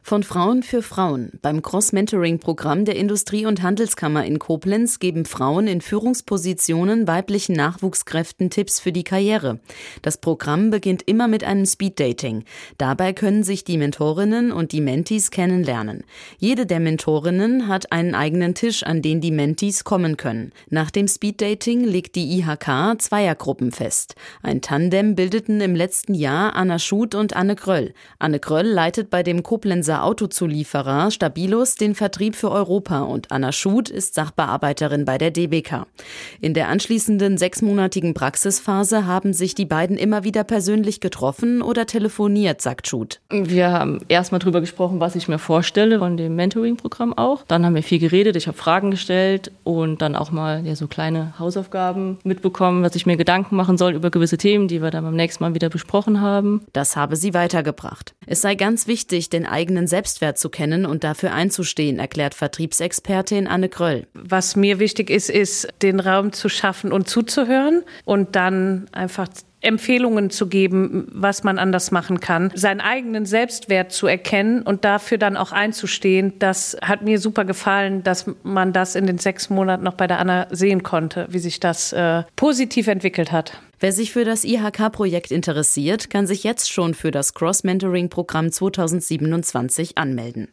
Von Frauen für Frauen. Beim Cross-Mentoring-Programm der Industrie- und Handelskammer in Koblenz geben Frauen in Führungspositionen weiblichen Nachwuchskräften Tipps für die Karriere. Das Programm beginnt immer mit einem Speeddating. Dabei können sich die Mentorinnen und die Mentees kennenlernen. Jede der Mentorinnen hat einen eigenen Tisch, an den die Mentees kommen können. Nach dem Speeddating legt die IHK Zweiergruppen fest. Ein Tandem bildeten im letzten Jahr Anna Schut und Anne Gröll. Anne Gröll leitet bei dem Koblenzer Autozulieferer Stabilus den Vertrieb für Europa und Anna Schut ist Sachbearbeiterin bei der DBK. In der anschließenden 6-monatigen Praxisphase haben sich die beiden immer wieder persönlich getroffen oder telefoniert, sagt Schut. Wir haben erstmal drüber gesprochen, was ich mir vorstelle von dem Mentoring-Programm auch. Dann haben wir viel geredet, ich habe Fragen gestellt und dann auch mal so kleine Hausaufgaben mitbekommen, was ich mir Gedanken machen soll über gewisse Themen, die wir dann beim nächsten Mal wieder besprochen haben. Das habe sie weitergebracht. Es sei ganz wichtig, den eigenen Selbstwert zu kennen und dafür einzustehen, erklärt Vertriebsexpertin Anne Gröll. Was mir wichtig ist, den Raum zu schaffen und zuzuhören und dann einfach Empfehlungen zu geben, was man anders machen kann, seinen eigenen Selbstwert zu erkennen und dafür dann auch einzustehen. Das hat mir super gefallen, dass man das in den 6 Monaten noch bei der Anna sehen konnte, wie sich das positiv entwickelt hat. Wer sich für das IHK-Projekt interessiert, kann sich jetzt schon für das Cross-Mentoring-Programm 2027 anmelden.